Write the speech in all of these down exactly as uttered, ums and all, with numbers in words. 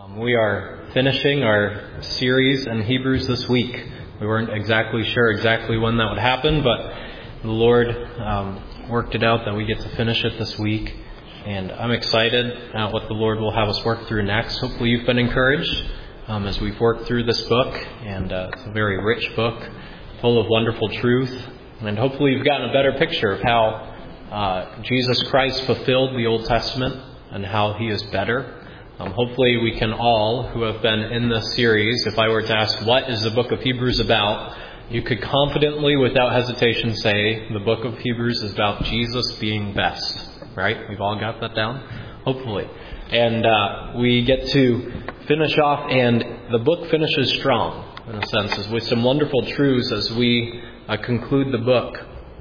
Um, we are finishing our series in Hebrews this week. We weren't exactly sure exactly when that would happen, but the Lord um, worked it out that we get to finish it this week. And I'm excited at what the Lord will have us work through next. Hopefully you've been encouraged um, as we've worked through this book. And uh, it's a very rich book, full of wonderful truth. And hopefully you've gotten a better picture of how uh, Jesus Christ fulfilled the Old Testament and how he is better. Um, hopefully we can all, who have been in this series, if I were to ask what is the book of Hebrews about, you could confidently, without hesitation, say the book of Hebrews is about Jesus being best. Right? We've all got that down? Hopefully. And uh, we get to finish off, and the book finishes strong, in a sense, with some wonderful truths as we uh, conclude the book.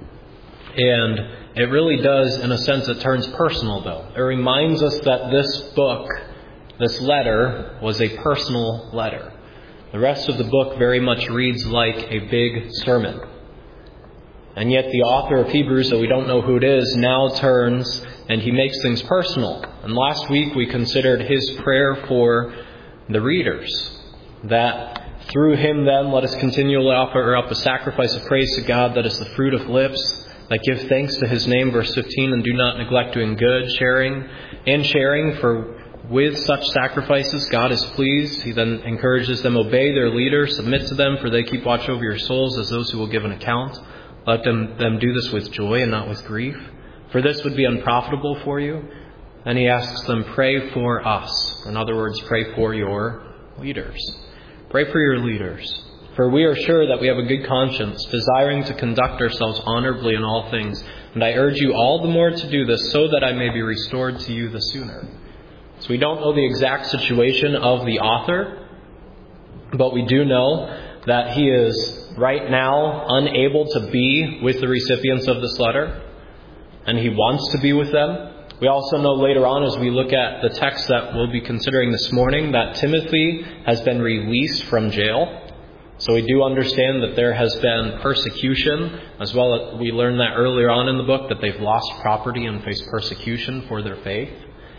And it really does, in a sense, it turns personal, though. It reminds us that this book, this letter, was a personal letter. The rest of the book very much reads like a big sermon. And yet the author of Hebrews, though we don't know who it is, now turns and he makes things personal. And last week we considered his prayer for the readers, that through him then let us continually offer up a sacrifice of praise to God that is the fruit of lips that give thanks to his name, verse fifteen, and do not neglect doing good, sharing and sharing, for with such sacrifices God is pleased. He then encourages them, obey their leaders, submit to them, for they keep watch over your souls as those who will give an account. Let them, them do this with joy and not with grief, for this would be unprofitable for you. And he asks them, pray for us. In other words, pray for your leaders. Pray for your leaders. For we are sure that we have a good conscience, desiring to conduct ourselves honorably in all things. And I urge you all the more to do this, so that I may be restored to you the sooner. So we don't know the exact situation of the author, but we do know that he is right now unable to be with the recipients of this letter, and he wants to be with them. We also know later on, as we look at the text that we'll be considering this morning, that Timothy has been released from jail. So we do understand that there has been persecution, as well as we learned that earlier on in the book, that they've lost property and faced persecution for their faith.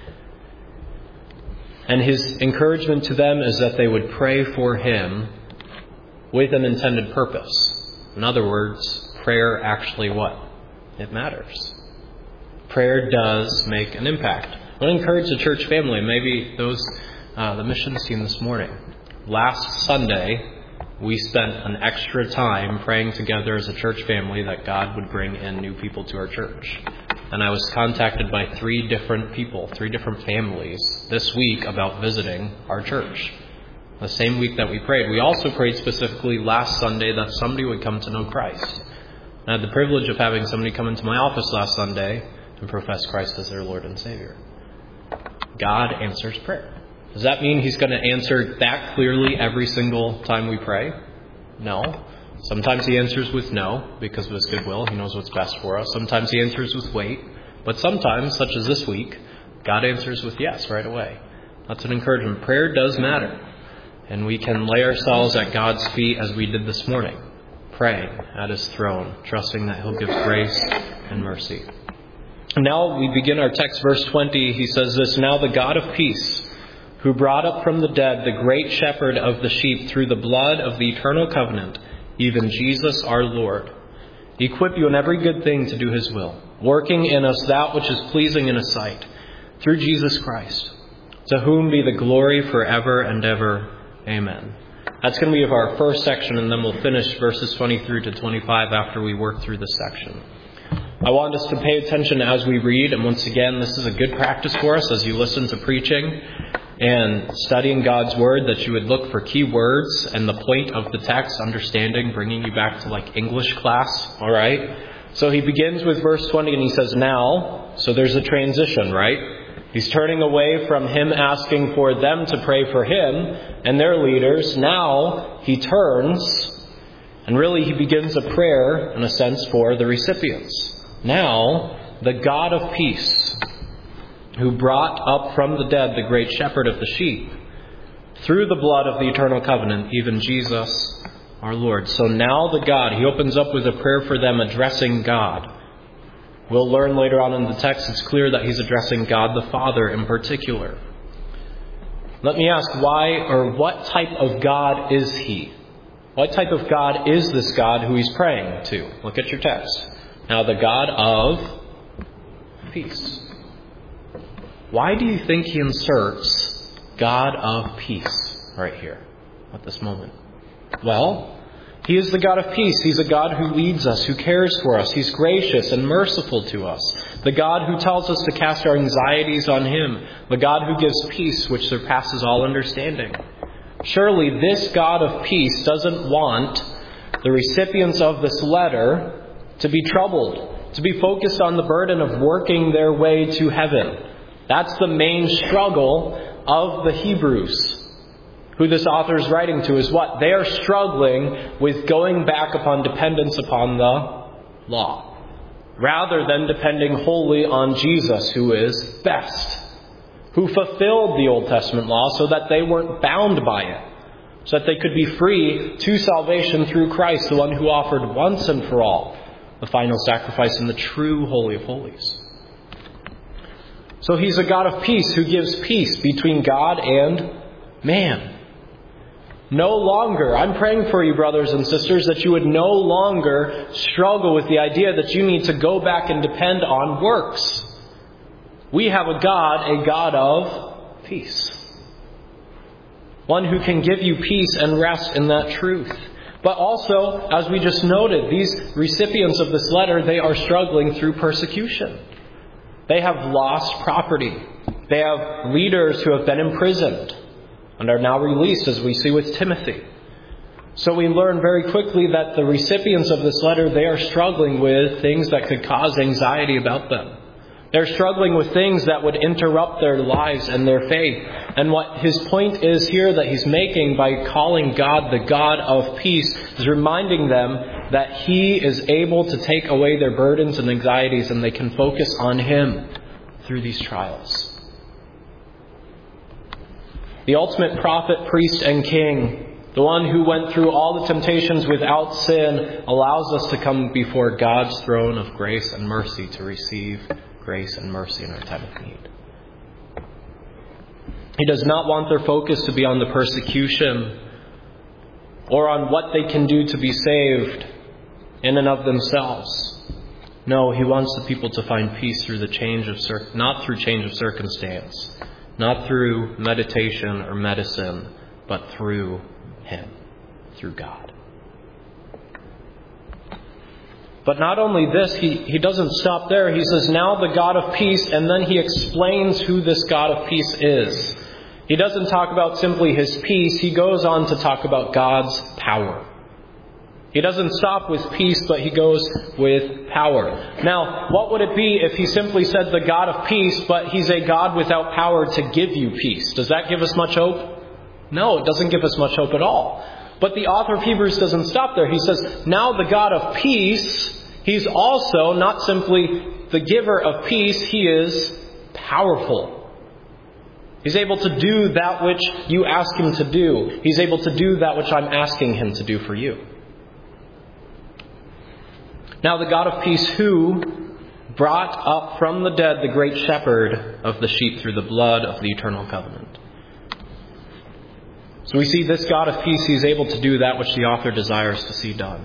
And his encouragement to them is that they would pray for him with an intended purpose. In other words, prayer actually what? It matters. Prayer does make an impact. I want to encourage the church family, maybe those, uh, the missions team this morning. Last Sunday, we spent an extra time praying together as a church family that God would bring in new people to our church. And I was contacted by three different people, three different families this week about visiting our church. The same week that we prayed. We also prayed specifically last Sunday that somebody would come to know Christ. I had the privilege of having somebody come into my office last Sunday and profess Christ as their Lord and Savior. God answers prayer. Does that mean he's going to answer that clearly every single time we pray? No. Sometimes he answers with no, because of his goodwill. He knows what's best for us. Sometimes he answers with wait. But sometimes, such as this week, God answers with yes right away. That's an encouragement. Prayer does matter. And we can lay ourselves at God's feet as we did this morning, praying at his throne, trusting that he'll give grace and mercy. Now we begin our text, verse twenty. He says this, now the God of peace, who brought up from the dead the great shepherd of the sheep through the blood of the eternal covenant, even Jesus our Lord, equip you in every good thing to do his will, working in us that which is pleasing in his sight, through Jesus Christ, to whom be the glory forever and ever. Amen. That's going to be of our first section, and then we'll finish verses twenty-three to twenty-five after we work through this section. I want us to pay attention as we read, and once again, this is a good practice for us as you listen to preaching and studying God's Word, that you would look for key words and the point of the text, understanding, bringing you back to like English class, all right? So he begins with verse twenty, and he says, now, so there's a transition, right? He's turning away from him asking for them to pray for him and their leaders. Now he turns, and really he begins a prayer, in a sense, for the recipients. Now, the God of peace, who brought up from the dead the great shepherd of the sheep, through the blood of the eternal covenant, even Jesus our Lord. So now the God, he opens up with a prayer for them addressing God. We'll learn later on in the text, it's clear that he's addressing God the Father in particular. Let me ask, why or what type of God is he? What type of God is this God who he's praying to? Look at your text. Now, the God of peace. Why do you think he inserts God of peace right here at this moment? Well, he is the God of peace. He's a God who leads us, who cares for us. He's gracious and merciful to us. The God who tells us to cast our anxieties on him. The God who gives peace which surpasses all understanding. Surely this God of peace doesn't want the recipients of this letter to be troubled, to be focused on the burden of working their way to heaven. That's the main struggle of the Hebrews, who this author is writing to, is what? They are struggling with going back upon dependence upon the law, rather than depending wholly on Jesus, who is best, who fulfilled the Old Testament law so that they weren't bound by it, so that they could be free to salvation through Christ, the one who offered once and for all the final sacrifice in the true Holy of Holies. So he's a God of peace who gives peace between God and man. No longer, I'm praying for you, brothers and sisters, that you would no longer struggle with the idea that you need to go back and depend on works. We have a God, a God of peace. One who can give you peace and rest in that truth. But also, as we just noted, these recipients of this letter, they are struggling through persecution. They have lost property. They have leaders who have been imprisoned and are now released, as we see with Timothy. So we learn very quickly that the recipients of this letter, they are struggling with things that could cause anxiety about them. They're struggling with things that would interrupt their lives and their faith. And what his point is here that he's making by calling God the God of peace is reminding them that he is able to take away their burdens and anxieties, and they can focus on him through these trials. The ultimate prophet, priest, and king, the one who went through all the temptations without sin, allows us to come before God's throne of grace and mercy to receive grace and mercy in our time of need. He does not want their focus to be on the persecution or on what they can do to be saved in and of themselves. No, he wants the people to find peace through the change of cir- not through change of circumstance, not through meditation or medicine, but through him, through God. But not only this, he, he doesn't stop there. He says, now the God of peace, and then he explains who this God of peace is. He doesn't talk about simply his peace. He goes on to talk about God's power. He doesn't stop with peace, but he goes with power. Now, what would it be if he simply said the God of peace, but he's a God without power to give you peace? Does that give us much hope? No, it doesn't give us much hope at all. But the author of Hebrews doesn't stop there. He says, now the God of peace, he's also not simply the giver of peace, he is powerful. He's able to do that which you ask him to do. He's able to do that which I'm asking him to do for you. Now the God of peace who brought up from the dead the great shepherd of the sheep through the blood of the eternal covenant. So we see this God of peace, he's able to do that which the author desires to see done.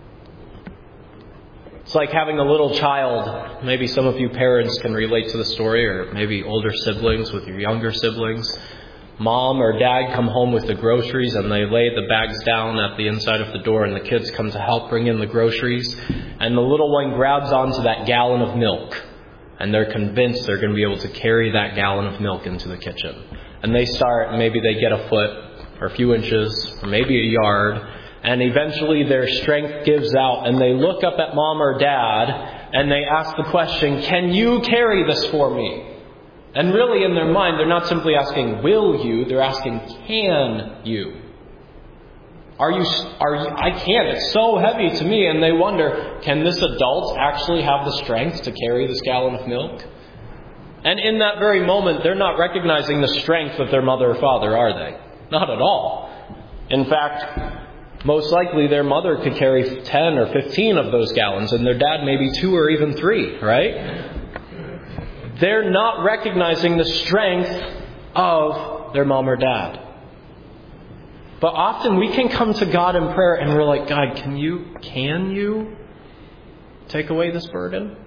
It's like having a little child. Maybe some of you parents can relate to the story, or maybe older siblings with your younger siblings. Mom or dad come home with the groceries and they lay the bags down at the inside of the door, and the kids come to help bring in the groceries. And the little one grabs onto that gallon of milk, and they're convinced they're going to be able to carry that gallon of milk into the kitchen. And they start, maybe they get a foot or a few inches or maybe a yard, and eventually their strength gives out, and they look up at mom or dad and they ask the question, can you carry this for me? And really in their mind, they're not simply asking, will you? They're asking, can you? Are you, are you, I can't. It's so heavy to me. And they wonder, can this adult actually have the strength to carry this gallon of milk? And in that very moment, they're not recognizing the strength of their mother or father, are they? Not at all. In fact, most likely their mother could carry ten or fifteen of those gallons, and their dad maybe two or even three, right? They're not recognizing the strength of their mom or dad. But often we can come to God in prayer and we're like, God, can you, can you take away this burden?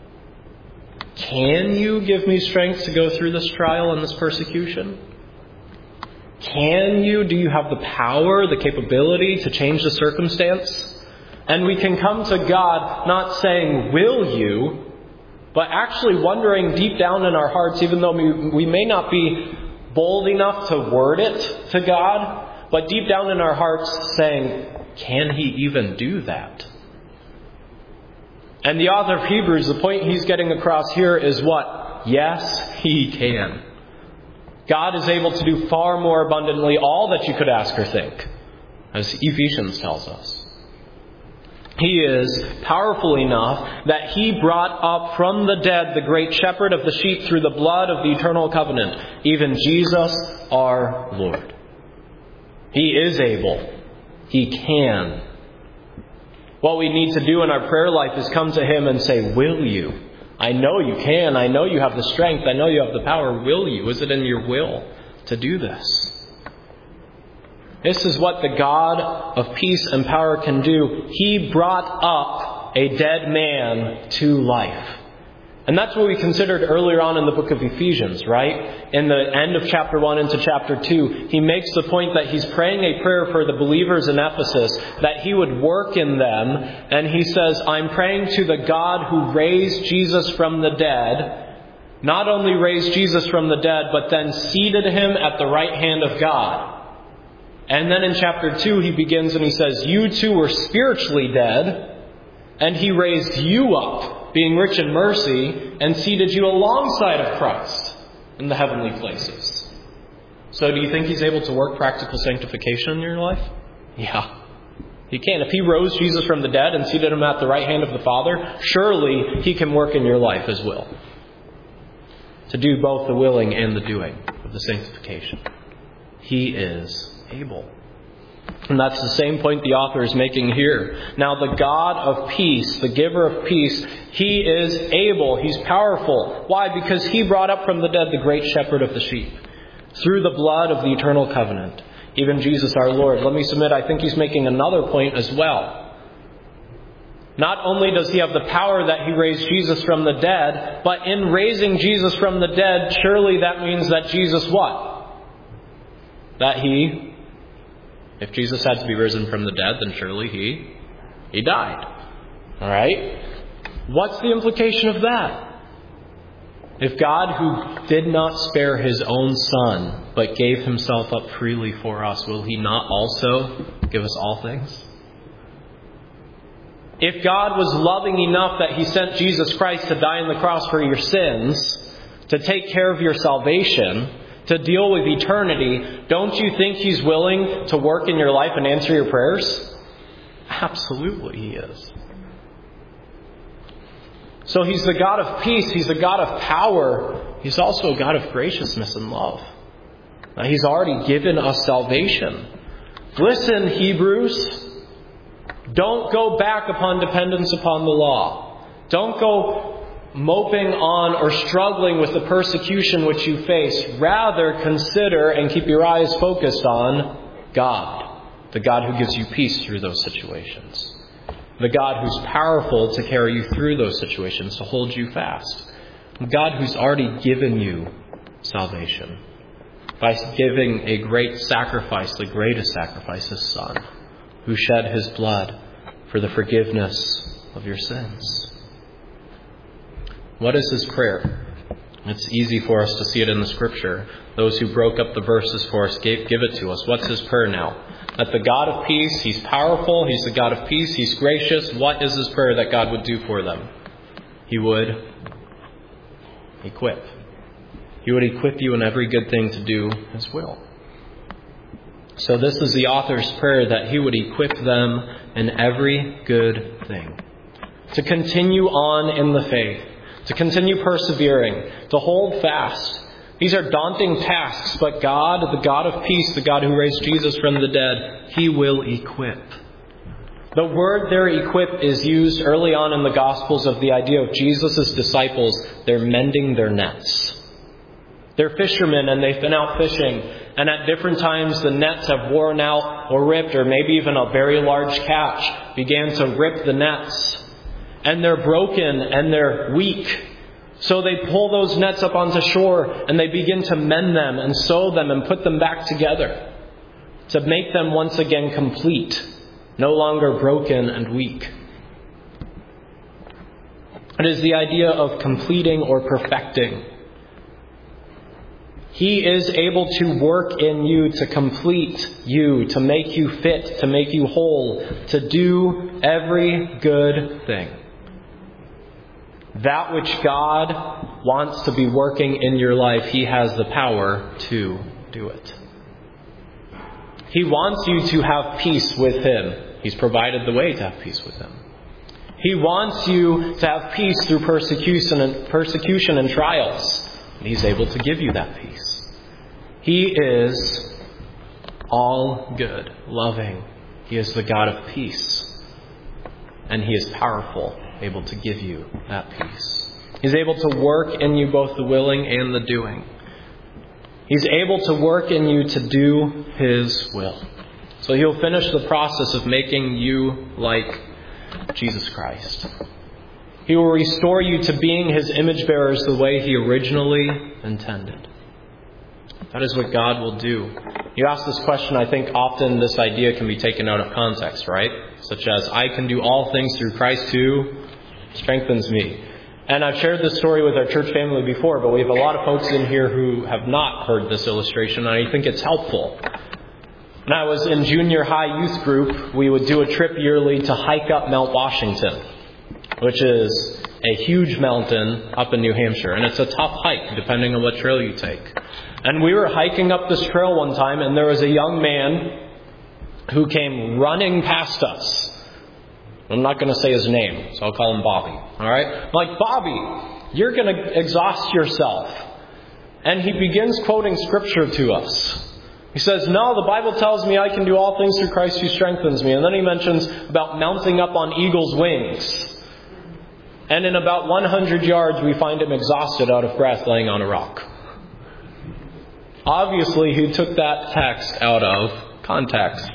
Can you give me strength to go through this trial and this persecution? Can you, do you have the power, the capability to change the circumstance? And we can come to God not saying, will you, but actually wondering deep down in our hearts, even though we, we may not be bold enough to word it to God, but deep down in our hearts saying, can He even do that? And the author of Hebrews, the point he's getting across here is what? Yes, He can. God is able to do far more abundantly all that you could ask or think, as Ephesians tells us. He is powerful enough that He brought up from the dead the great shepherd of the sheep through the blood of the eternal covenant, even Jesus our Lord. He is able. He can. What we need to do in our prayer life is come to Him and say, will you? I know you can. I know you have the strength. I know you have the power. Will you? Is it in your will to do this? This is what the God of peace and power can do. He brought up a dead man to life. And that's what we considered earlier on in the book of Ephesians, right? In the end of chapter one into chapter two, he makes the point that he's praying a prayer for the believers in Ephesus, that He would work in them. And he says, I'm praying to the God who raised Jesus from the dead, not only raised Jesus from the dead, but then seated Him at the right hand of God. And then in chapter two, he begins and he says, you too were spiritually dead, and He raised you up, being rich in mercy, and seated you alongside of Christ in the heavenly places. So do you think He's able to work practical sanctification in your life? Yeah, He can. If He rose Jesus from the dead and seated Him at the right hand of the Father, surely He can work in your life as well, to do both the willing and the doing of the sanctification. He is able. And that's the same point the author is making here. Now the God of peace, the giver of peace, He is able. He's powerful. Why? Because He brought up from the dead the great shepherd of the sheep through the blood of the eternal covenant, even Jesus our Lord. Let me submit, I think he's making another point as well. Not only does He have the power that He raised Jesus from the dead, but in raising Jesus from the dead, surely that means that Jesus what? That He... If Jesus had to be risen from the dead, then surely he, he died. All right? What's the implication of that? If God, who did not spare His own Son, but gave Himself up freely for us, will He not also give us all things? If God was loving enough that He sent Jesus Christ to die on the cross for your sins, to take care of your salvation, to deal with eternity, don't you think He's willing to work in your life and answer your prayers? Absolutely He is. So He's the God of peace. He's the God of power. He's also a God of graciousness and love. Now, He's already given us salvation. Listen, Hebrews. Don't go back upon dependence upon the law. Don't go moping on or struggling with the persecution which you face. Rather, consider and keep your eyes focused on God, the God who gives you peace through those situations, the God who's powerful to carry you through those situations, to hold you fast, the God who's already given you salvation by giving a great sacrifice, the greatest sacrifice, His Son, who shed His blood for the forgiveness of your sins. What is His prayer? It's easy for us to see it in the Scripture. Those who broke up the verses for us gave, give it to us. What's His prayer now? That the God of peace, He's powerful, He's the God of peace, He's gracious. What is His prayer that God would do for them? He would equip. He would equip you in every good thing to do His will. So this is the author's prayer, that He would equip them in every good thing, to continue on in the faith, to continue persevering, to hold fast. These are daunting tasks, but God, the God of peace, the God who raised Jesus from the dead, He will equip. The word there, equip, is used early on in the Gospels of the idea of Jesus' disciples. They're mending their nets. They're fishermen and they've been out fishing, And at different times the nets have worn out or ripped, or maybe even a very large catch began to rip the nets. And they're broken and they're weak. So they pull those nets up onto shore and they begin to mend them and sew them and put them back together to make them once again complete, no longer broken and weak. It is the idea of completing or perfecting. He is able to work in you to complete you, to make you fit, to make you whole, to do every good thing. That which God wants to be working in your life, He has the power to do it. He wants you to have peace with Him. He's provided the way to have peace with Him. He wants you to have peace through persecution and, persecution and trials. And He's able to give you that peace. He is all good, loving. He is the God of peace. And He is powerful, able to give you that peace. He's able to work in you both the willing and the doing. He's able to work in you to do His will. So He'll finish the process of making you like Jesus Christ. He will restore you to being His image bearers the way He originally intended. That is what God will do. You ask this question, I think often this idea can be taken out of context, right? Such as, I can do all things through Christ who strengthens me. And I've shared this story with our church family before, but we have a lot of folks in here who have not heard this illustration, and I think it's helpful. When I was in junior high youth group, we would do a trip yearly to hike up Mount Washington, which is a huge mountain up in New Hampshire. And it's a tough hike, depending on what trail you take. And we were hiking up this trail one time, and there was a young man who came running past us. I'm not going to say his name, so I'll call him Bobby. All right? I'm like, Bobby, you're going to exhaust yourself. And he begins quoting Scripture to us. He says, no, the Bible tells me I can do all things through Christ who strengthens me. And then he mentions about mounting up on eagle's wings. And in about one hundred yards, we find him exhausted, out of breath, laying on a rock. Obviously, he took that text out of context.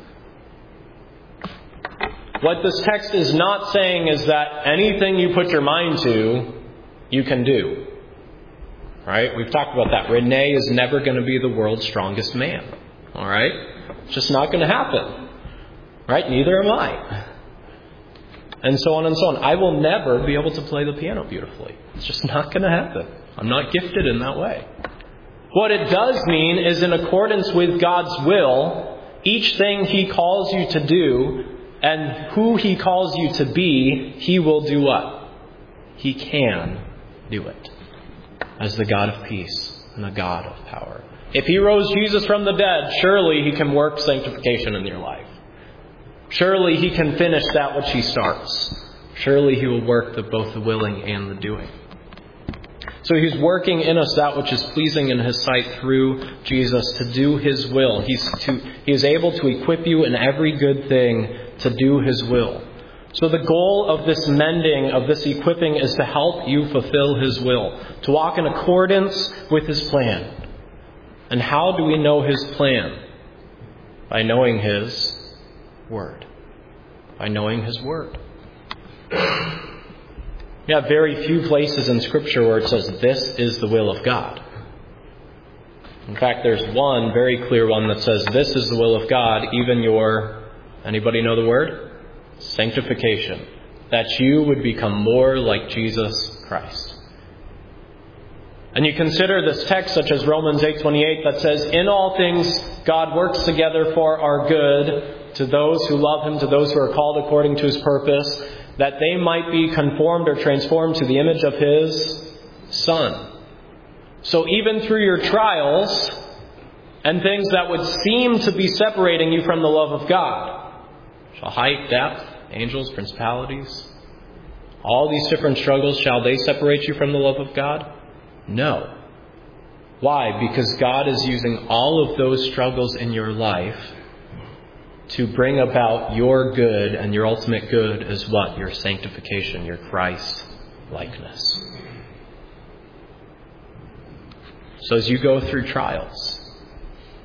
What this text is not saying is that anything you put your mind to, you can do. Right? We've talked about that. Renee is never going to be the world's strongest man. All right? It's just not going to happen. Right? Neither am I. And so on and so on. I will never be able to play the piano beautifully. It's just not going to happen. I'm not gifted in that way. What it does mean is, in accordance with God's will, each thing He calls you to do and who He calls you to be, He will do what? He can do it. As the God of peace and the God of power. If He rose Jesus from the dead, surely He can work sanctification in your life. Surely He can finish that which He starts. Surely He will work the, both the willing and the doing. So He's working in us that which is pleasing in His sight through Jesus to do His will. He's to, He is able to equip you in every good thing to do His will. So the goal of this mending, of this equipping, is to help you fulfill His will, to walk in accordance with His plan. And how do we know His plan? By knowing His Word. By knowing His Word. You have very few places in Scripture where it says, this is the will of God. In fact, there's one very clear one that says, this is the will of God, even your, anybody know the word? Sanctification. That you would become more like Jesus Christ. And you consider this text such as Romans eight twenty-eight that says, in all things God works together for our good to those who love Him, to those who are called according to His purpose, that they might be conformed or transformed to the image of His Son. So even through your trials and things that would seem to be separating you from the love of God, shall height, depth, angels, principalities, all these different struggles, shall they separate you from the love of God? No. Why? Because God is using all of those struggles in your life to bring about your good, and your ultimate good is what? Your sanctification, your Christ likeness. So as you go through trials,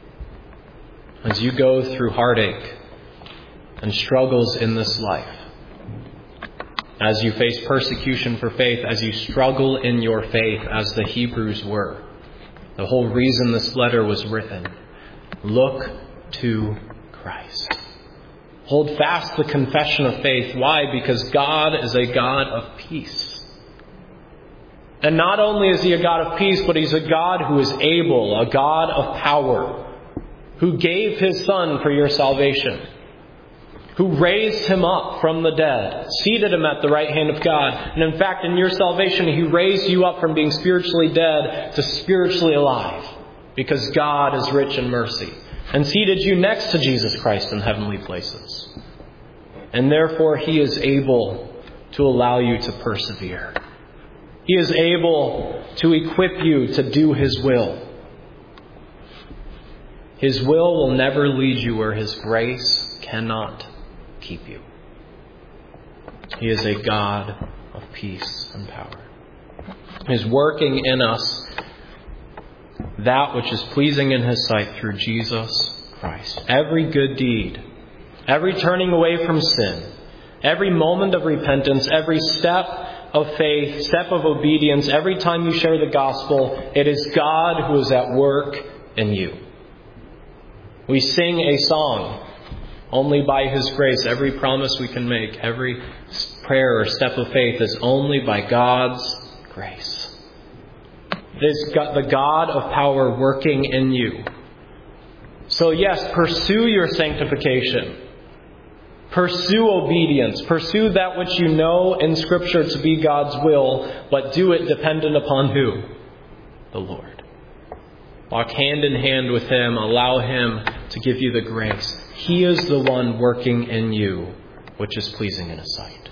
as you go through heartache and struggles in this life, as you face persecution for faith, as you struggle in your faith as the Hebrews were, the whole reason this letter was written, look to Christ. Hold fast the confession of faith. Why? Because God is a God of peace. And not only is He a God of peace, but He's a God who is able, a God of power, who gave His Son for your salvation, who raised Him up from the dead, seated Him at the right hand of God. And in fact, in your salvation, He raised you up from being spiritually dead to spiritually alive, because God is rich in mercy, and seated you next to Jesus Christ in heavenly places. And therefore, He is able to allow you to persevere. He is able to equip you to do His will. His will will never lead you where His grace cannot keep you. He is a God of peace and power. He is working in us that which is pleasing in His sight through Jesus Christ. Every good deed, every turning away from sin, every moment of repentance, every step of faith, step of obedience, every time you share the gospel, it is God who is at work in you. We sing a song, only by His grace. Every promise we can make, every prayer or step of faith is only by God's grace. It is the God of power working in you. So yes, pursue your sanctification. Pursue obedience. Pursue that which you know in Scripture to be God's will, but do it dependent upon who? The Lord. Walk hand in hand with Him. Allow Him to give you the grace. He is the one working in you, which is pleasing in His sight.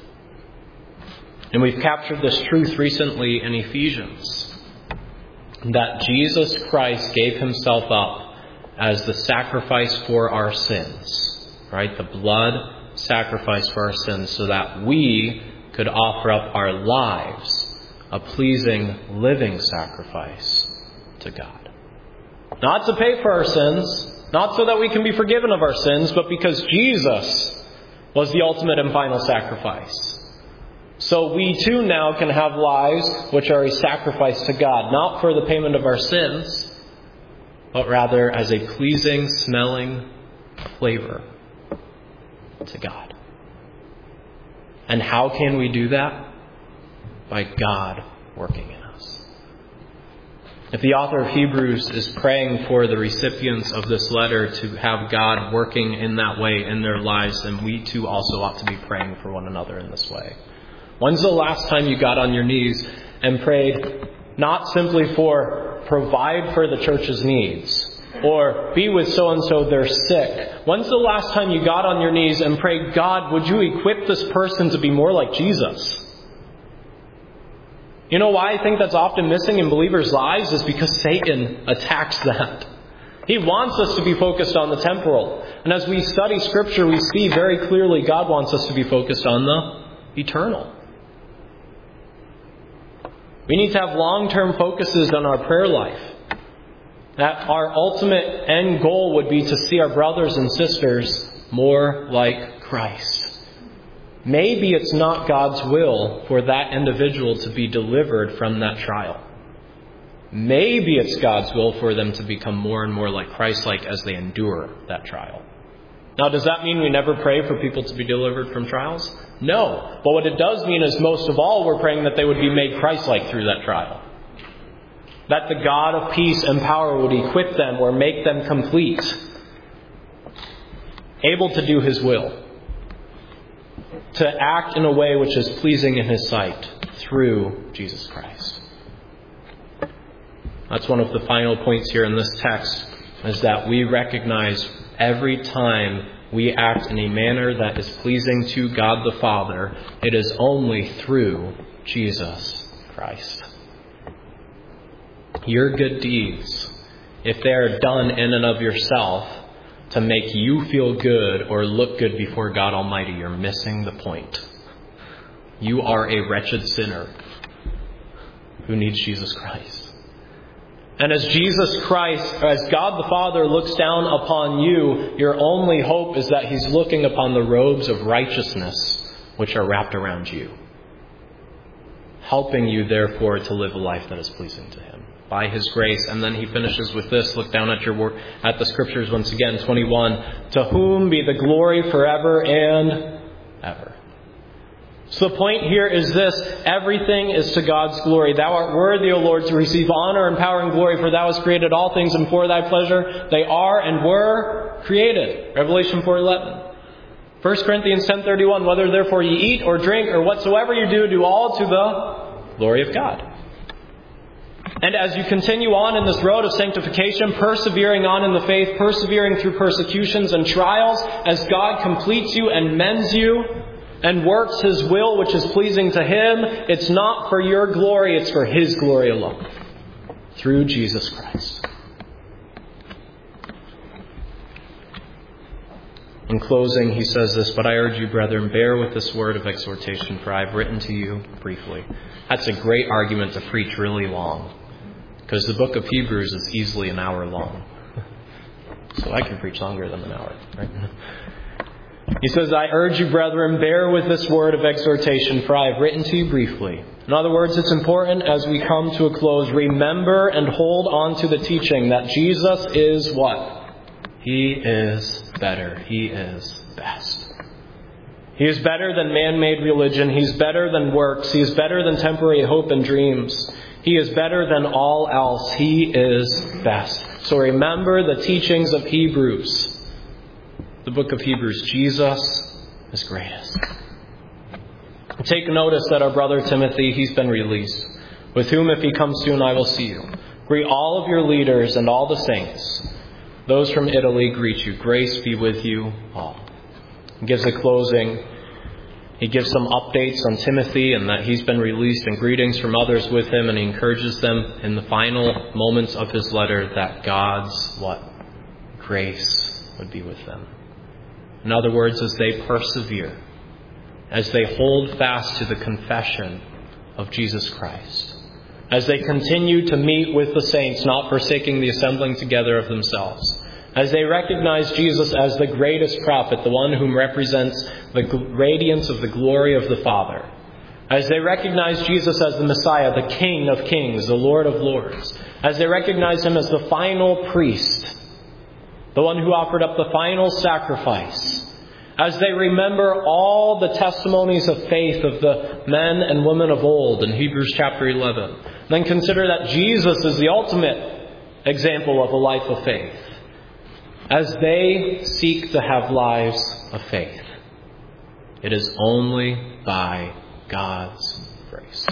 And we've captured this truth recently in Ephesians, that Jesus Christ gave Himself up as the sacrifice for our sins, right? The blood sacrifice for our sins, so that we could offer up our lives, a pleasing, living sacrifice to God. Not to pay for our sins, not so that we can be forgiven of our sins, but because Jesus was the ultimate and final sacrifice. So we too now can have lives which are a sacrifice to God, not for the payment of our sins, but rather as a pleasing, smelling flavor to God. And how can we do that? By God working in us. If the author of Hebrews is praying for the recipients of this letter to have God working in that way in their lives, then we too also ought to be praying for one another in this way. When's the last time you got on your knees and prayed not simply for provide for the church's needs or be with so-and-so, they're sick? When's the last time you got on your knees and prayed, God, would you equip this person to be more like Jesus? You know why I think that's often missing in believers' lives is because Satan attacks that. He wants us to be focused on the temporal. And as we study Scripture, we see very clearly God wants us to be focused on the eternal. We need to have long-term focuses on our prayer life. That our ultimate end goal would be to see our brothers and sisters more like Christ. Maybe it's not God's will for that individual to be delivered from that trial. Maybe it's God's will for them to become more and more like Christ-like as they endure that trial. Now, does that mean we never pray for people to be delivered from trials? No. But what it does mean is most of all, we're praying that they would be made Christ-like through that trial. That the God of peace and power would equip them or make them complete, able to do His will, to act in a way which is pleasing in His sight through Jesus Christ. That's one of the final points here in this text, is that we recognize every time we act in a manner that is pleasing to God the Father, it is only through Jesus Christ. Your good deeds, if they are done in and of yourself to make you feel good or look good before God Almighty, you're missing the point. You are a wretched sinner who needs Jesus Christ. And as Jesus Christ, as God the Father looks down upon you, your only hope is that He's looking upon the robes of righteousness which are wrapped around you, helping you, therefore, to live a life that is pleasing to Him by His grace. And then he finishes with this. Look down at your at the Scriptures once again, twenty-one. To whom be the glory forever and ever. So the point here is this: everything is to God's glory. Thou art worthy, O Lord, to receive honor and power and glory, for Thou hast created all things, and for Thy pleasure they are and were created. Revelation four eleven. First Corinthians ten thirty-one. Whether therefore ye eat or drink or whatsoever you do, do all to the glory of God. And as you continue on in this road of sanctification, persevering on in the faith, persevering through persecutions and trials, as God completes you and mends you and works His will which is pleasing to Him, it's not for your glory, it's for His glory alone, through Jesus Christ. In closing, he says this: but I urge you, brethren, bear with this word of exhortation, for I have written to you briefly. That's a great argument to preach really long, because the book of Hebrews is easily an hour long. So I can preach longer than an hour, right? He says, I urge you, brethren, bear with this word of exhortation, for I have written to you briefly. In other words, it's important as we come to a close, remember and hold on to the teaching that Jesus is what? He is better. He is best. He is better than man-made religion. He's better than works. He is better than temporary hope and dreams. He is better than all else. He is best. So remember the teachings of Hebrews. The book of Hebrews. Jesus is greatest. Take notice that our brother Timothy, he's been released, with whom if he comes soon I will see you. Greet all of your leaders and all the saints. Those from Italy greet you. Grace be with you all. He gives a closing. He gives some updates on Timothy and that he's been released, and greetings from others with him, and he encourages them in the final moments of his letter that God's what? Grace would be with them. In other words, as they persevere, as they hold fast to the confession of Jesus Christ, as they continue to meet with the saints, not forsaking the assembling together of themselves, as they recognize Jesus as the greatest prophet, the one whom represents the radiance of the glory of the Father, as they recognize Jesus as the Messiah, the King of kings, the Lord of lords, as they recognize Him as the final priest, the one who offered up the final sacrifice, as they remember all the testimonies of faith of the men and women of old in Hebrews chapter eleven, then consider that Jesus is the ultimate example of a life of faith. As they seek to have lives of faith, it is only by God's grace.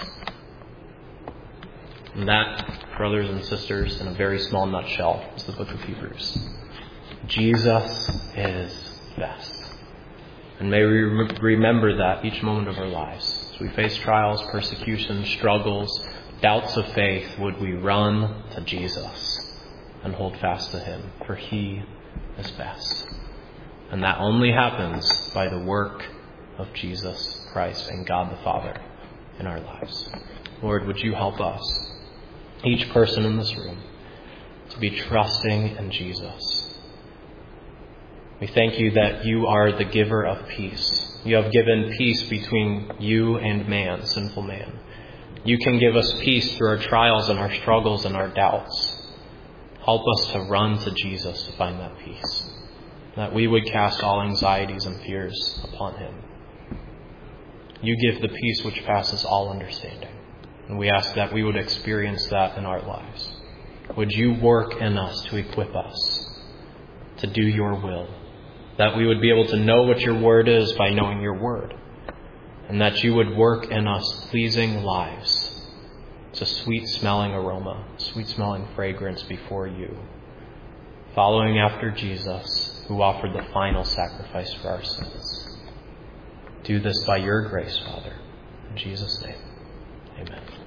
And that, brothers and sisters, in a very small nutshell, is the book of Hebrews. Jesus is best. And may we remember that each moment of our lives. As we face trials, persecutions, struggles, doubts of faith, would we run to Jesus and hold fast to Him, for He is best. And that only happens by the work of Jesus Christ and God the Father in our lives. Lord, would you help us, each person in this room, to be trusting in Jesus. We thank you that you are the giver of peace. You have given peace between you and man, sinful man. You can give us peace through our trials and our struggles and our doubts. Help us to run to Jesus to find that peace, that we would cast all anxieties and fears upon Him. You give the peace which passes all understanding, and we ask that we would experience that in our lives. Would you work in us to equip us to do your will, that we would be able to know what your word is by knowing your word, and that you would work in us pleasing lives. It's a sweet-smelling aroma, sweet-smelling fragrance before you, following after Jesus, who offered the final sacrifice for our sins. Do this by your grace, Father. In Jesus' name, amen.